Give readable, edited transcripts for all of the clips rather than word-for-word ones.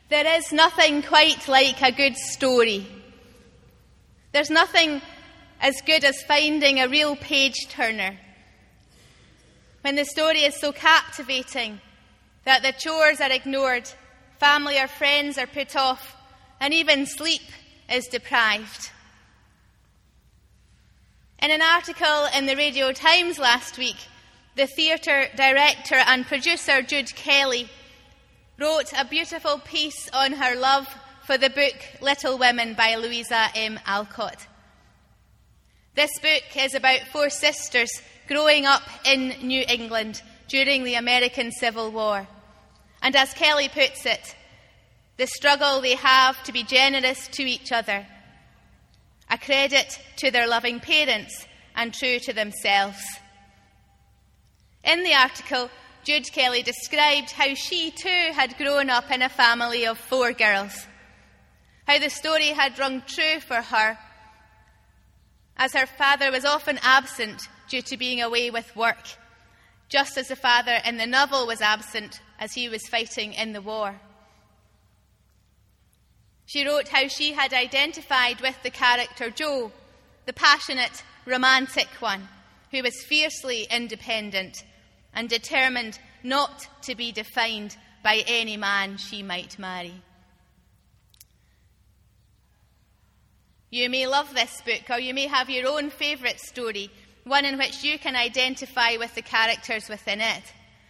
There is nothing quite like a good story. There's nothing as good as finding a real page-turner. When the story is so captivating that the chores are ignored, family or friends are put off, and even sleep is deprived. In an article in the Radio Times last week, the theatre director and producer Jude Kelly wrote a beautiful piece on her love for the book Little Women by Louisa M. Alcott. This book is about 4 sisters growing up in New England during the American Civil War. And as Kelly puts it, the struggle they have to be generous to each other, a credit to their loving parents and true to themselves. In the article, Jude Kelly described how she too had grown up in a family of 4 girls, how the story had rung true for her, as her father was often absent due to being away with work, just as the father in the novel was absent as he was fighting in the war. She wrote how she had identified with the character Jo, the passionate, romantic one, who was fiercely independent and determined not to be defined by any man she might marry. You may love this book, or you may have your own favourite story, one in which you can identify with the characters within it.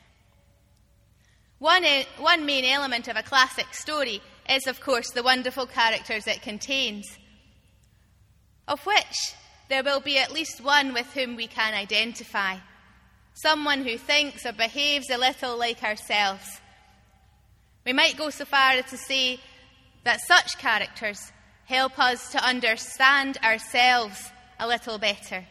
One main element of a classic story is, of course, the wonderful characters it contains, of which there will be at least one with whom we can identify, someone who thinks or behaves a little like ourselves. We might go so far as to say that such characters help us to understand ourselves a little better.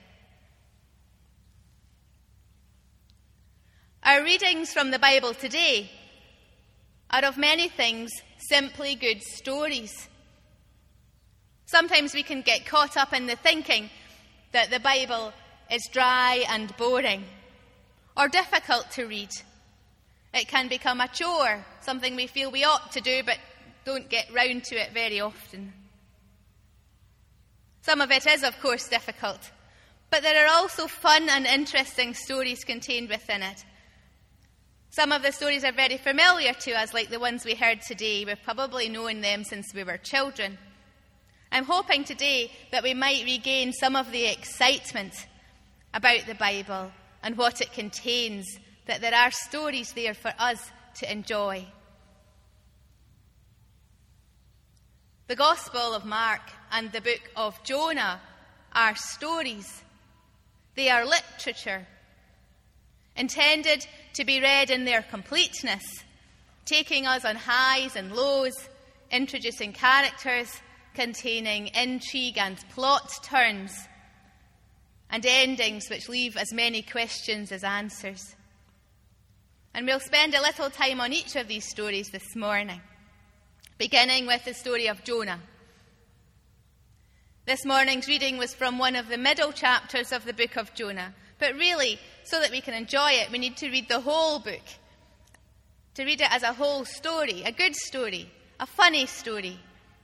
Our readings from the Bible today are of many things simply good stories. Sometimes we can get caught up in the thinking that the Bible is dry and boring or difficult to read. It can become a chore, something we feel we ought to do but don't get round to it very often. Some of it is, of course, difficult, but there are also fun and interesting stories contained within it. Some of the stories are very familiar to us, like the ones we heard today. We've probably known them since we were children. I'm hoping today that we might regain some of the excitement about the Bible and what it contains, that there are stories there for us to enjoy. The Gospel of Mark and the book of Jonah are stories. They are literature, intended to be read in their completeness, taking us on highs and lows, introducing characters, containing intrigue and plot turns, and endings which leave as many questions as answers. And we'll spend a little time on each of these stories this morning, beginning with the story of Jonah. This morning's reading was from one of the middle chapters of the book of Jonah, but really, so that we can enjoy it, we need to read the whole book, to read it as a whole story, a good story, a funny story.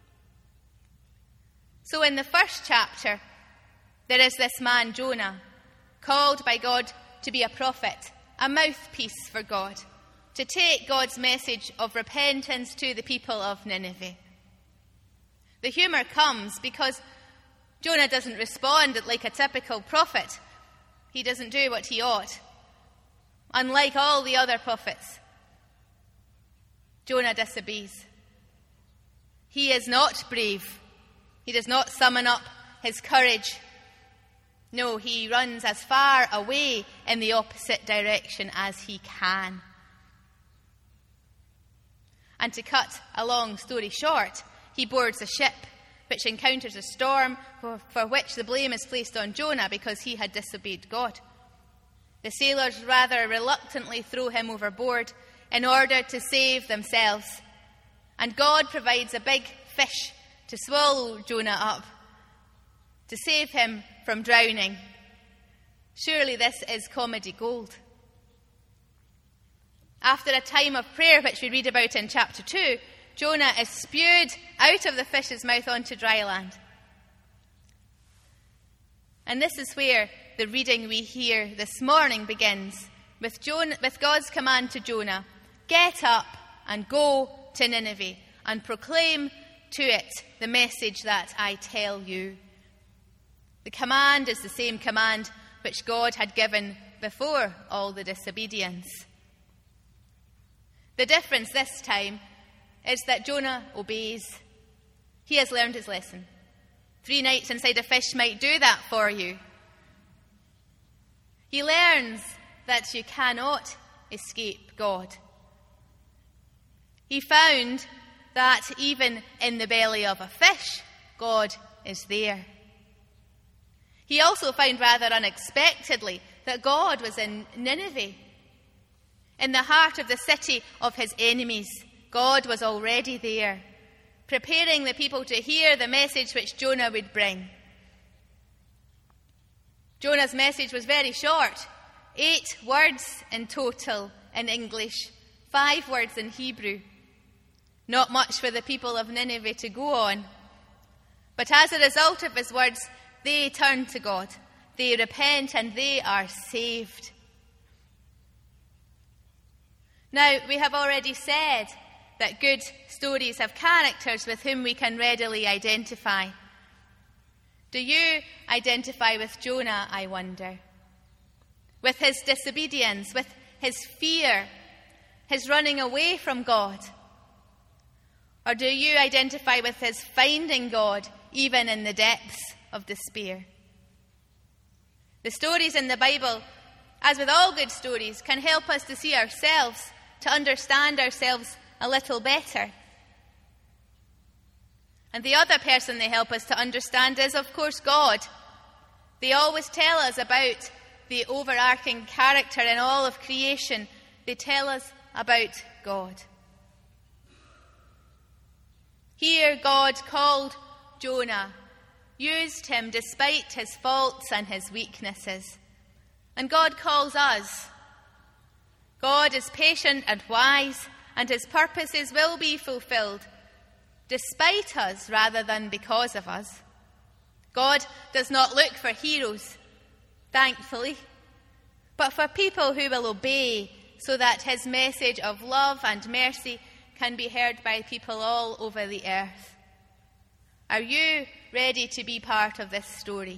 So in the first chapter, there is this man, Jonah, called by God to be a prophet, a mouthpiece for God, to take God's message of repentance to the people of Nineveh. The humour comes because Jonah doesn't respond like a typical prophet. He doesn't do what he ought. Unlike all the other prophets, Jonah disobeys. He is not brave. He does not summon up his courage. No, he runs as far away in the opposite direction as he can. And to cut a long story short, he boards a ship which encounters a storm for which the blame is placed on Jonah because he had disobeyed God. The sailors rather reluctantly throw him overboard in order to save themselves. And God provides a big fish to swallow Jonah up, to save him from drowning. Surely this is comedy gold. After a time of prayer, which we read about in chapter 2, Jonah is spewed out of the fish's mouth onto dry land. And this is where the reading we hear this morning begins, with God's command to Jonah, "Get up and go to Nineveh and proclaim to it the message that I tell you." The command is the same command which God had given before all the disobedience. The difference this time is that Jonah obeys. He has learned his lesson. 3 nights inside a fish might do that for you. He learns that you cannot escape God. He found that even in the belly of a fish, God is there. He also found rather unexpectedly that God was in Nineveh. In the heart of the city of his enemies, God was already there, preparing the people to hear the message which Jonah would bring. Jonah's message was very short, 8 words in total in English, 5 words in Hebrew. Not much for the people of Nineveh to go on. But as a result of his words, they turn to God, they repent, and they are saved. Now, we have already said that good stories have characters with whom we can readily identify. Do you identify with Jonah, I wonder? With his disobedience, with his fear, his running away from God? Or do you identify with his finding God even in the depths of despair? The stories in the Bible, as with all good stories, can help us to see ourselves, to understand ourselves a little better. And the other person they help us to understand is, of course, God. They always tell us about the overarching character in all of creation. They tell us about God. Here, God called Jonah, used him despite his faults and his weaknesses. And God calls us. God is patient and wise, and his purposes will be fulfilled, despite us rather than because of us. God does not look for heroes, thankfully, but for people who will obey, so that his message of love and mercy can be heard by people all over the earth. Are you ready to be part of this story?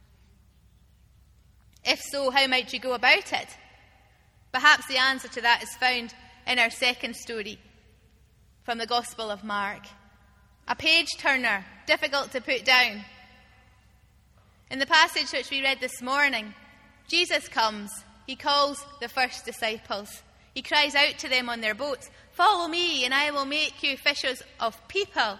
If so, how might you go about it? Perhaps the answer to that is found in our second story from the Gospel of Mark. A page-turner, difficult to put down. In the passage which we read this morning, Jesus comes. He calls the first disciples. He cries out to them on their boats, "Follow me, and I will make you fishers of people."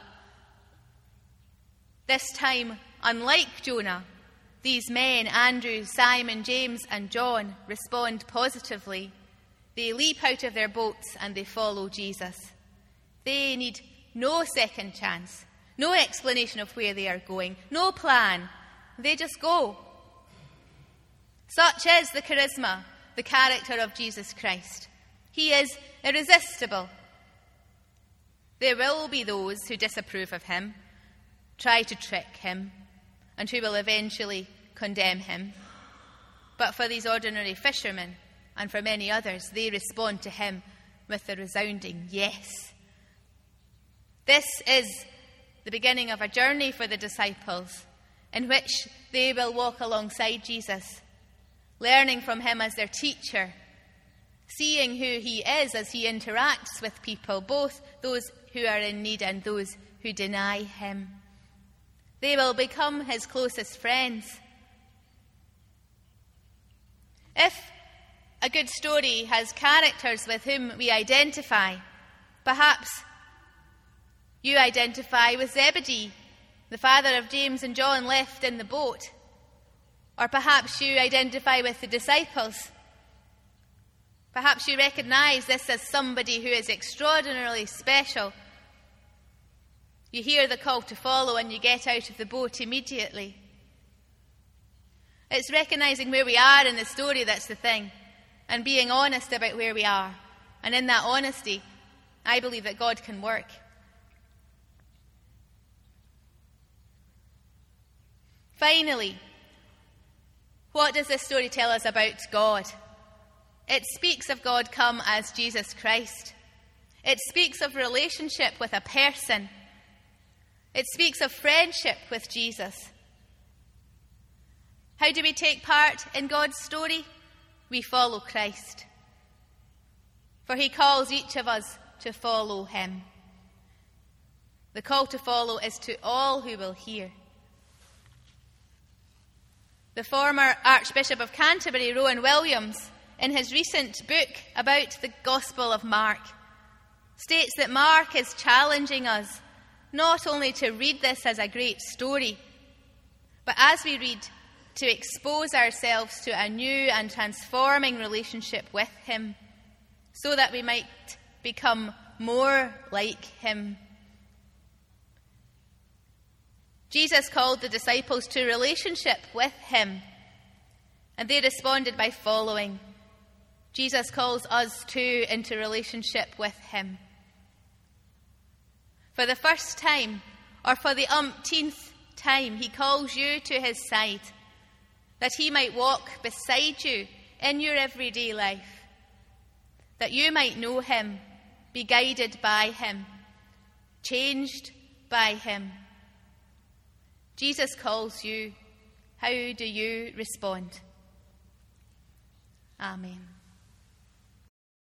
This time, unlike Jonah, these men, Andrew, Simon, James, and John, respond positively. They leap out of their boats and they follow Jesus. They need no second chance, no explanation of where they are going, no plan. They just go. Such is the charisma, the character of Jesus Christ. He is irresistible. There will be those who disapprove of him, try to trick him, and who will eventually condemn him. But for these ordinary fishermen, and for many others, they respond to him with a resounding yes. This is the beginning of a journey for the disciples, in which they will walk alongside Jesus, learning from him as their teacher, seeing who he is as he interacts with people, both those who are in need and those who deny him. They will become his closest friends. If a good story has characters with whom we identify, perhaps you identify with Zebedee, the father of James and John left in the boat. Or perhaps you identify with the disciples. Perhaps you recognize this as somebody who is extraordinarily special. You hear the call to follow and you get out of the boat immediately. It's recognizing where we are in the story that's the thing, and being honest about where we are. And in that honesty, I believe that God can work. Finally, what does this story tell us about God? It speaks of God come as Jesus Christ. It speaks of relationship with a person. It speaks of friendship with Jesus. How do we take part in God's story? We follow Christ. For he calls each of us to follow him. The call to follow is to all who will hear. The former Archbishop of Canterbury, Rowan Williams, in his recent book about the Gospel of Mark, states that Mark is challenging us not only to read this as a great story, but as we read, to expose ourselves to a new and transforming relationship with him, so that we might become more like him. Jesus called the disciples to relationship with him, and they responded by following. Jesus calls us too into relationship with him. For the first time, or for the umpteenth time, he calls you to his side, that he might walk beside you in your everyday life, that you might know him, be guided by him, changed by him. Jesus calls you. How do you respond? Amen.